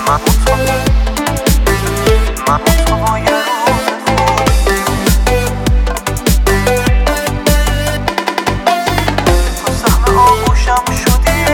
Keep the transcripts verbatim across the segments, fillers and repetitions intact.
من و تو من و تو با یه روز تو سهم آغوشم شدی.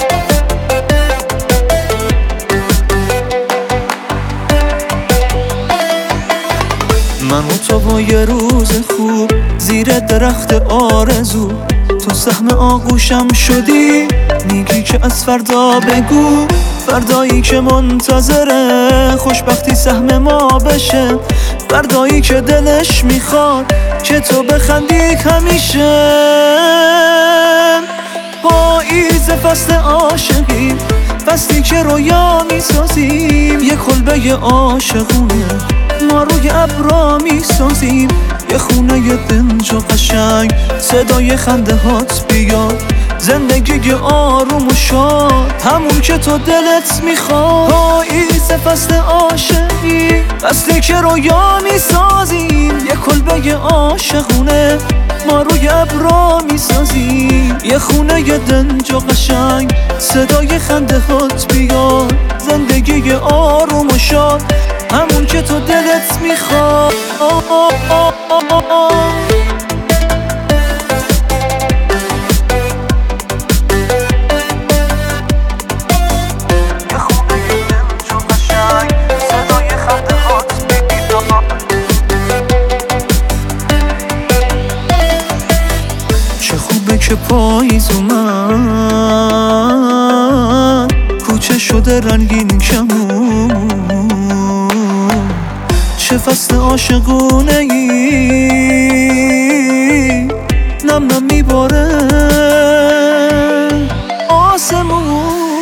من و تو با یه روز خوب زیر درخت آرزو، تو سهم آغوشم شدی. میگی که از فردا بگو، فردایی که منتظره خوشبختی سهم ما بشه، فردایی که دلش میخواد که تو بخندی همیشه. پاییز فصل عاشقی، فصلی که رویا میسازیم، یه کلبه عاشقونه ما روی ابرا میسازیم. یه خونه یه دنج و قشنگ، صدای خنده هات بیاد، زندگی آروم و شاد، همون که تو دلت میخواد. پاییز فصل عاشقی، فصلی که رویا میسازیم، یه کلبه عاشقونه ما روی ابرا میسازیم. یه خونه یه دنج و قشنگ، صدای خنده هات بیاد، زندگی آروم و شاد، همون که تو دلت میخواد. یه خونه یه دنج و قشنگ، صدای خنده هات بیاد. چه خوبه که پاییز اومد، کوچه شده رنگین کمون. چه فصل عاشقونه ای، نم نم میباره آسمون.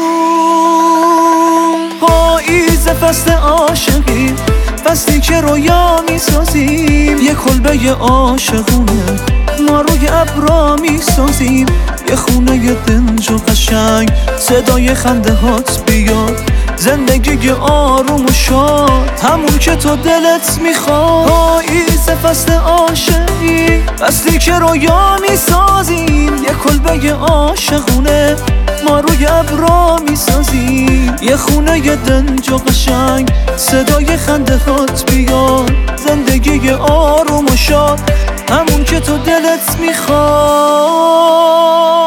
پاییز فصل عاشقی، فصلی که رویا میسازیم، یه کلبه عاشقونه ما روی ابرا میسازیم. یه خونه یه دنج و قشنگ، صدای خنده هات بیاد، زندگی آروم و شاد، همون که تو دلت میخواد. پاییز فصل عاشقی، فصلی که رویا میسازیم، یه کلبه عاشقونه ما روی ابرا میسازیم. یه خونه یه دنج و قشنگ، صدای خنده هات بیاد، زندگی آروم و شاد، همون که تو دلت میخواد.